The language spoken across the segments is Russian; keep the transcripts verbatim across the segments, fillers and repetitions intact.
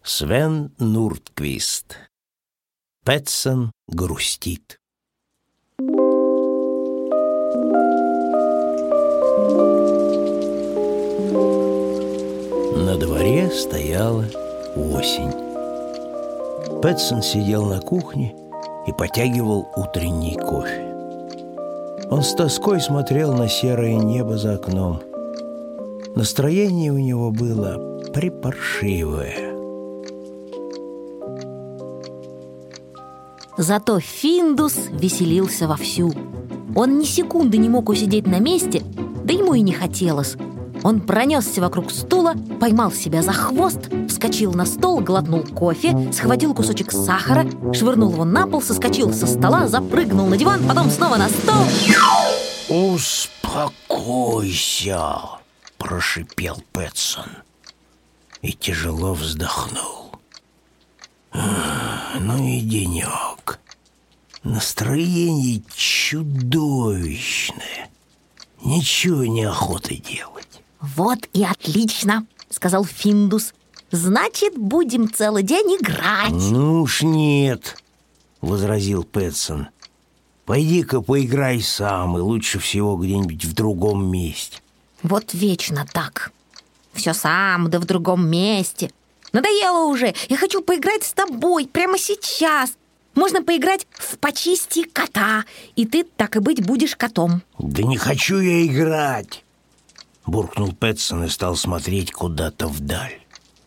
Свен Нурдквист. Петсон грустит. На дворе стояла осень. Петсон сидел на кухне и потягивал утренний кофе. Он с тоской смотрел на серое небо за окном. Настроение у него было припаршивое. Зато Финдус веселился вовсю. Он ни секунды не мог усидеть на месте, да ему и не хотелось. Он пронесся вокруг стула, поймал себя за хвост, вскочил на стол, глотнул кофе, схватил кусочек сахара, швырнул его на пол, соскочил со стола, запрыгнул на диван, потом снова на стол. «Успокойся!» – прошипел Петсон и тяжело вздохнул. «Ну и денек. Настроение чудовищное. Ничего не охота делать». «Вот и отлично!» — сказал Финдус. «Значит, будем целый день играть». «Ну уж нет!» — возразил Петсон. «Пойди-ка поиграй сам, и лучше всего где-нибудь в другом месте». «Вот вечно так. Все сам, да в другом месте. Надоело уже. Я хочу поиграть с тобой прямо сейчас. Можно поиграть в «Почисти кота», и ты, так и быть, будешь котом». «Да не хочу я играть!» — буркнул Петсон и стал смотреть куда-то вдаль.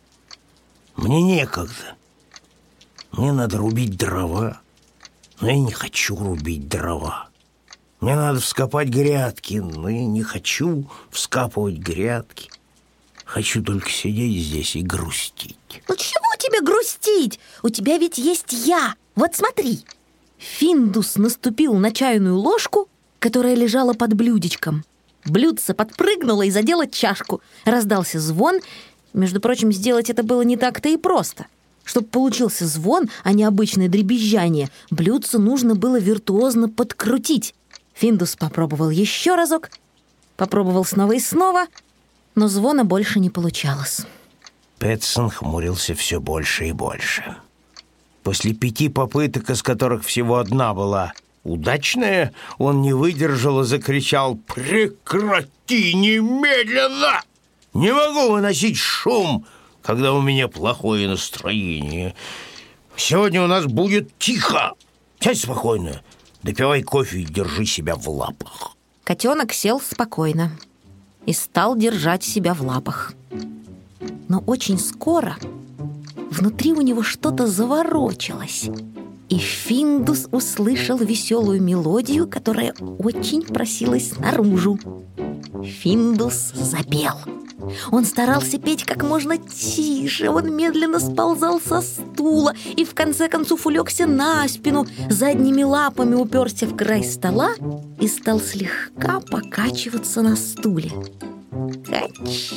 «Мне некогда. Мне надо рубить дрова, но я не хочу рубить дрова. Мне надо вскопать грядки, но я не хочу вскапывать грядки. Хочу только сидеть здесь и грустить». «Ну чего тебе грустить? У тебя ведь есть я. Вот смотри». Финдус наступил на чайную ложку, которая лежала под блюдечком. Блюдце подпрыгнуло и задело чашку. Раздался звон. Между прочим, сделать это было не так-то и просто. Чтобы получился звон, а не обычное дребезжание, блюдце нужно было виртуозно подкрутить. Финдус попробовал еще разок, попробовал снова и снова, но звона больше не получалось. Петсон хмурился все больше и больше. После пяти попыток, из которых всего одна была удачная, он не выдержал и закричал: «Прекрати немедленно! Не могу выносить шум, когда у меня плохое настроение. Сегодня у нас будет тихо. Сядь спокойно, допивай кофе и держи себя в лапах». Котенок сел спокойно и стал держать себя в лапах. Но очень скоро внутри у него что-то заворочилось, и Финдус услышал веселую мелодию, которая очень просилась наружу. Финдус запел. Он старался петь как можно тише. Он медленно сползал со стула и в конце концов улегся на спину, задними лапами уперся в край стола и стал слегка покачиваться на стуле. Кач,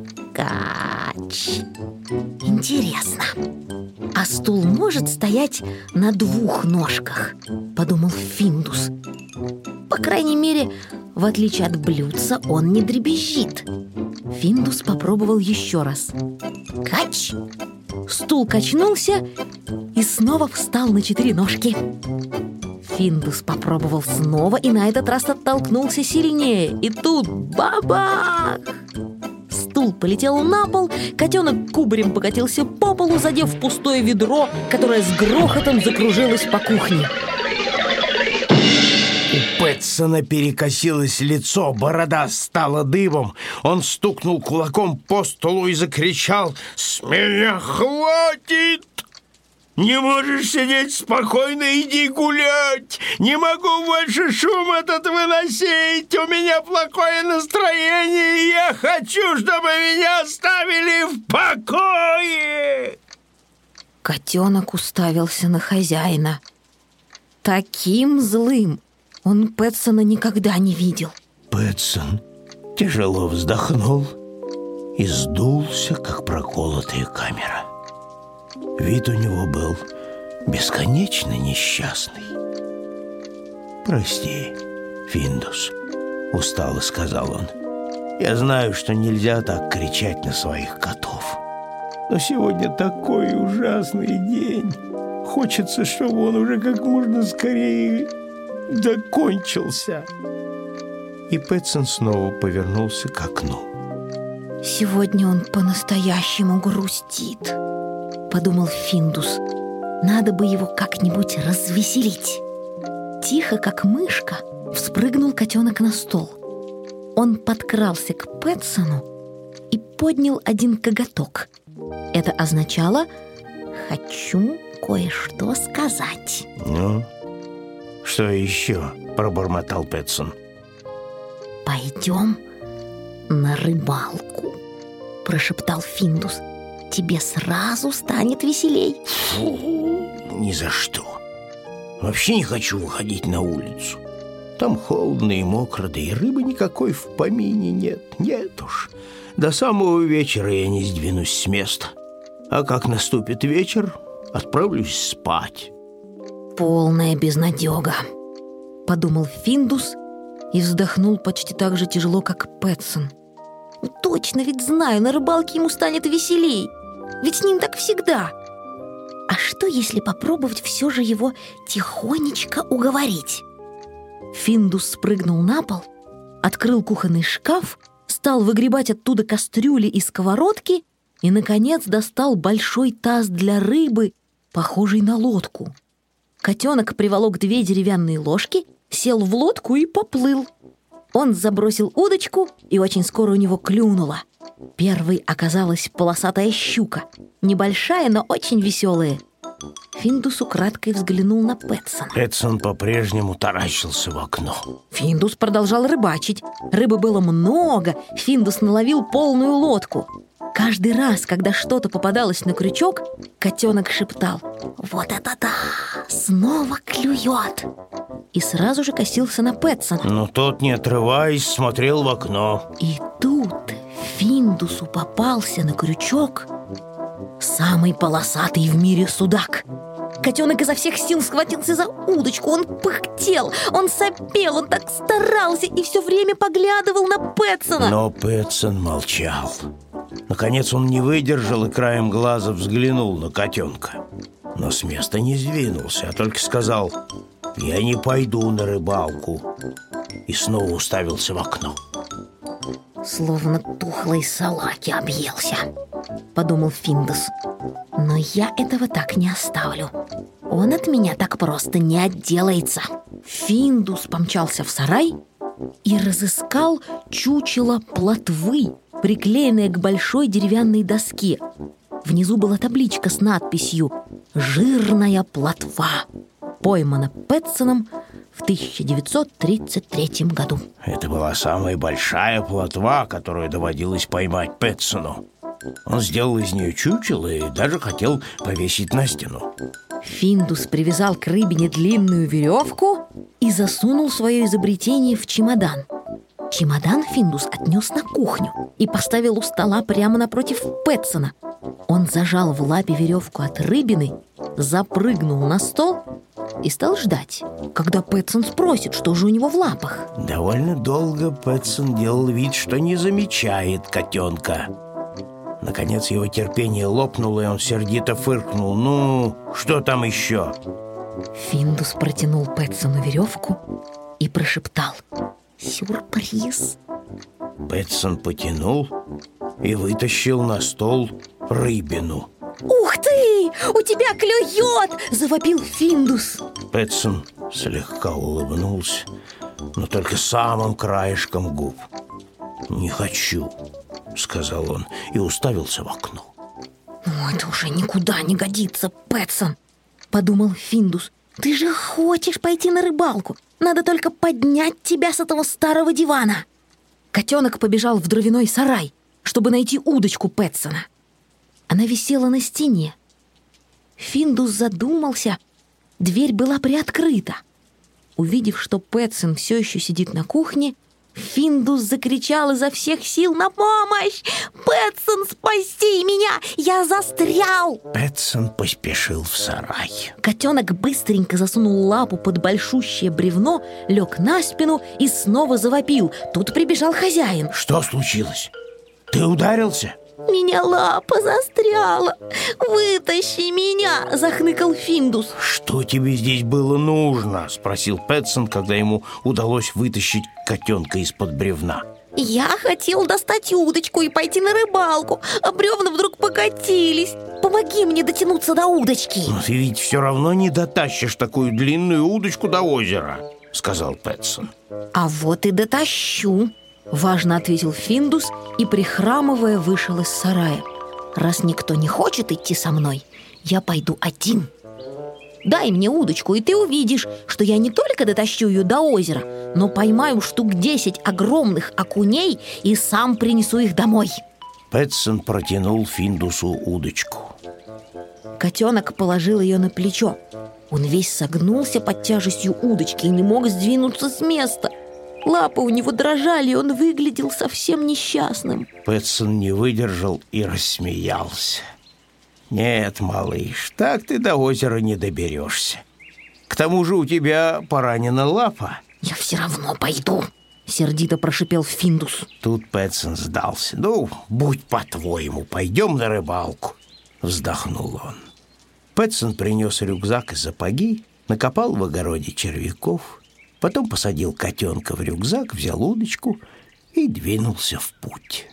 кач. Интересно, а стул может стоять на двух ножках? Подумал Финдус. По крайней мере, в отличие от блюдца, он не дребезжит. Финдус попробовал еще раз. Кач! Стул качнулся и снова встал на четыре ножки. Финдус попробовал снова и на этот раз оттолкнулся сильнее. И тут бабах! Стул полетел на пол, котенок кубарем покатился по полу, задев пустое ведро, которое с грохотом закружилось по кухне. У Петсона перекосилось лицо, борода стала дыбом. Он стукнул кулаком по столу и закричал: «С меня хватит! Не можешь сидеть спокойно, иди гулять! Не могу больше шум этот выносить! У меня плохое настроение, и я хочу, чтобы меня оставили в покое!» Котенок уставился на хозяина. Таким злым он Петсона никогда не видел. Петсон тяжело вздохнул и сдулся, как проколотая камера. Вид у него был бесконечно несчастный. «Прости, Финдус», — устало сказал он. «Я знаю, что нельзя так кричать на своих котов. Но сегодня такой ужасный день. Хочется, чтобы он уже как можно скорее закончился. И Пэтсон снова повернулся к окну. «Сегодня он по-настоящему грустит», — подумал Финдус. «Надо бы его как-нибудь развеселить». Тихо, как мышка, вспрыгнул котенок на стол. Он подкрался к Пэтсону и поднял один коготок. Это означало «хочу кое-что сказать». «Ну, что еще?» — пробормотал Пэтсон. «Пойдем на рыбалку», — прошептал Финдус. «Тебе сразу станет веселей». Фу, ни за что. Вообще не хочу выходить на улицу. Там холодно и мокро, да и рыбы никакой в помине нет. Нет уж, до самого вечера я не сдвинусь с места. А как наступит вечер, отправлюсь спать. «Полная безнадега», — подумал Финдус и вздохнул почти так же тяжело, как Пэтсон. «Точно, ведь знаю, на рыбалке ему станет веселей. Ведь с ним так всегда. А что, если попробовать все же его тихонечко уговорить?» Финдус спрыгнул на пол, открыл кухонный шкаф, стал выгребать оттуда кастрюли и сковородки и, наконец, достал большой таз для рыбы, похожий на лодку. Котенок приволок две деревянные ложки, сел в лодку и поплыл. Он забросил удочку, и очень скоро у него клюнуло. Первой оказалась полосатая щука, небольшая, но очень веселая. Финдус украдкой взглянул на Пэтсона. Пэтсон по-прежнему таращился в окно. Финдус продолжал рыбачить. Рыбы было много, Финдус наловил полную лодку. Каждый раз, когда что-то попадалось на крючок, котенок шептал: «Вот это да! Снова клюет!» И сразу же косился на Пэтсона. Но тот, не отрываясь, смотрел в окно. И тут Финдусу попался на крючок самый полосатый в мире судак. Котенок изо всех сил схватился за удочку. Он пыхтел, он сопел, он так старался и все время поглядывал на Пэтсона. Но Пэтсон молчал. Наконец он не выдержал и краем глаза взглянул на котенка. Но с места не сдвинулся, а только сказал: «Я не пойду на рыбалку». И снова уставился в окно. «Словно тухлой салаки объелся», — подумал Финдус. «Но я этого так не оставлю. Он от меня так просто не отделается». Финдус помчался в сарай и разыскал чучело плотвы, приклеенное к большой деревянной доске. Внизу была табличка с надписью «Жирная плотва. Поймана Пэтсоном в тысяча девятьсот тридцать третьем году». Это была самая большая плотва, которую доводилось поймать Пэтсону. Он сделал из нее чучело и даже хотел повесить на стену. Финдус привязал к рыбине длинную веревку и засунул свое изобретение в чемодан. Чемодан Финдус отнес на кухню и поставил у стола прямо напротив Пэтсона. Он зажал в лапе веревку от рыбины, запрыгнул на стол и стал ждать, когда Пэтсон спросит, что же у него в лапах. Довольно долго Пэтсон делал вид, что не замечает котенка. Наконец его терпение лопнуло, и он сердито фыркнул. «Ну, что там еще?» Финдус протянул Пэтсону веревку и прошептал: «Сюрприз!» Пэтсон потянул и вытащил на стол рыбину. «Ух ты! У тебя клюет!» – завопил Финдус. Пэтсон слегка улыбнулся, но только самым краешком губ. «Не хочу», — сказал он и уставился в окно. «Ну, это уже никуда не годится, Пэтсон», — подумал Финдус. «Ты же хочешь пойти на рыбалку. Надо только поднять тебя с этого старого дивана». Котенок побежал в дровяной сарай, чтобы найти удочку Пэтсона. Она висела на стене. Финдус задумался. Дверь была приоткрыта. Увидев, что Пэтсон все еще сидит на кухне, Финдус закричал изо всех сил: «На помощь! Пэтсон, спаси меня! Я застрял!» Пэтсон поспешил в сарай. Котенок быстренько засунул лапу под большущее бревно, лег на спину и снова завопил. Тут прибежал хозяин. «Что случилось? Ты ударился?» Меня лапа застряла. Вытащи меня, захныкал Финдус. Что тебе здесь было нужно? Спросил Пэтсон, когда ему удалось вытащить котенка из-под бревна. Я хотел достать удочку и пойти на рыбалку, а бревна вдруг покатились. Помоги мне дотянуться до удочки. Но ты ведь все равно не дотащишь такую длинную удочку до озера, сказал Пэтсон. А вот и дотащу, важно ответил Финдус и, прихрамывая, вышел из сарая. Раз никто не хочет идти со мной, я пойду один. Дай мне удочку, и ты увидишь, что я не только дотащу ее до озера, но поймаю штук десять огромных окуней и сам принесу их домой. Пэтсон протянул Финдусу удочку. Котенок положил ее на плечо. Он весь согнулся под тяжестью удочки и не мог сдвинуться с места. Лапы у него дрожали, и он выглядел совсем несчастным. Пэтсон не выдержал и рассмеялся. «Нет, малыш, так ты до озера не доберешься. К тому же у тебя поранена лапа». «Я все равно пойду», — сердито прошипел Финдус. Тут Пэтсон сдался. «Ну, будь по-твоему, пойдем на рыбалку», — вздохнул он. Пэтсон принес рюкзак и сапоги, накопал в огороде червяков, потом посадил котенка в рюкзак, взял удочку и двинулся в путь.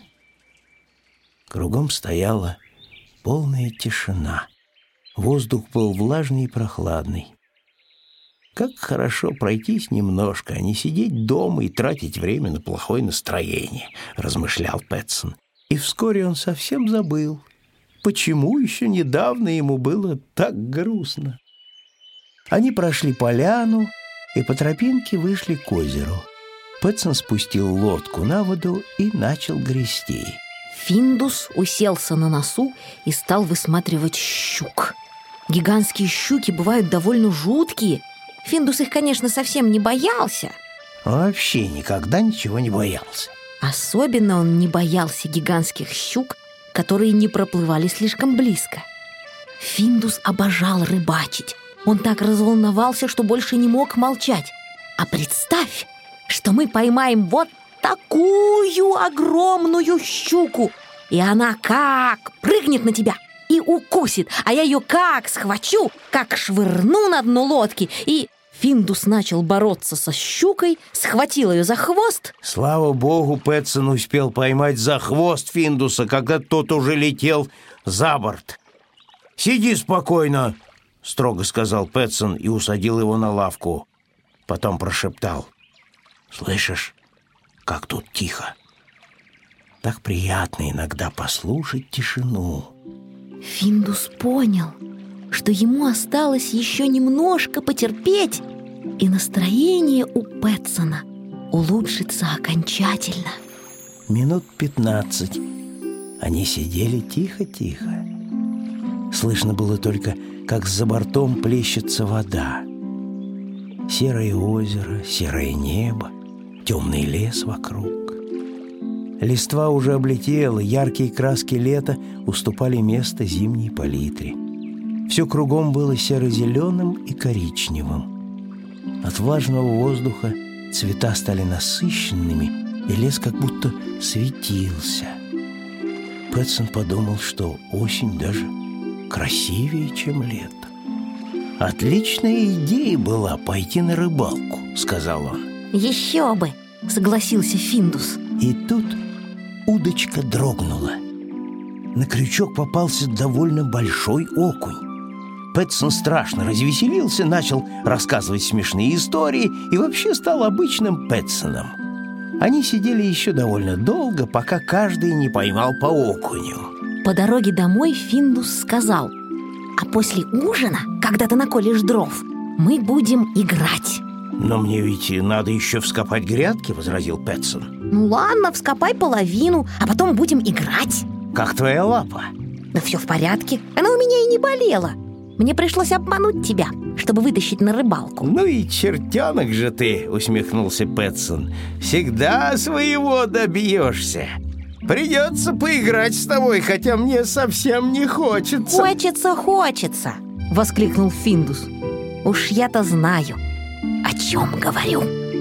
Кругом стояла полная тишина. Воздух был влажный и прохладный. Как хорошо пройтись немножко, а не сидеть дома и тратить время на плохое настроение, размышлял Пэтсон. И вскоре он совсем забыл, почему еще недавно ему было так грустно. Они прошли поляну и по тропинке вышли к озеру. Пэтсон спустил лодку на воду и начал грести. Финдус уселся на носу и стал высматривать щук. Гигантские щуки бывают довольно жуткие. Финдус их, конечно, совсем не боялся. Вообще никогда ничего не боялся. Особенно он не боялся гигантских щук, которые не проплывали слишком близко. Финдус обожал рыбачить. Он так разволновался, что больше не мог молчать. А представь, что мы поймаем вот такую огромную щуку, и она как прыгнет на тебя и укусит, а я ее как схвачу, как швырну на дно лодки. И Финдус начал бороться со щукой, схватил ее за хвост. Слава богу, Пэтсон успел поймать за хвост Финдуса, когда тот уже летел за борт. «Сиди спокойно», — строго сказал Пэтсон и усадил его на лавку. Потом прошептал: «Слышишь, как тут тихо? Так приятно иногда послушать тишину». Финдус понял, что ему осталось еще немножко потерпеть, и настроение у Пэтсона улучшится окончательно. Минут пятнадцать они сидели тихо-тихо. Слышно было только, как за бортом плещется вода. Серое озеро, серое небо, темный лес вокруг. Листва уже облетела, яркие краски лета уступали место зимней палитре. Все кругом было серо-зеленым и коричневым. От влажного воздуха цвета стали насыщенными, и лес как будто светился. Пэтсон подумал, что осень даже красивее, чем лето. «Отличная идея была пойти на рыбалку», — сказал он. «Еще бы!» — согласился Финдус. И тут удочка дрогнула. На крючок попался довольно большой окунь. Пэтсон страшно развеселился, начал рассказывать смешные истории и вообще стал обычным Пэтсоном. Они сидели еще довольно долго, пока каждый не поймал по окуню. По дороге домой Финдус сказал: «А после ужина, когда ты наколешь дров, мы будем играть». «Но мне ведь надо еще вскопать грядки», — возразил Пэтсон. «Ну ладно, вскопай половину, а потом будем играть». «Как твоя лапа?» «Да все в порядке, она у меня и не болела. Мне пришлось обмануть тебя, чтобы вытащить на рыбалку». «Ну и чертенок же ты», — усмехнулся Пэтсон. «Всегда своего добьешься. Придется поиграть с тобой, хотя мне совсем не хочется». «Хочется, хочется», — воскликнул Финдус. «Уж я-то знаю, о чем говорю».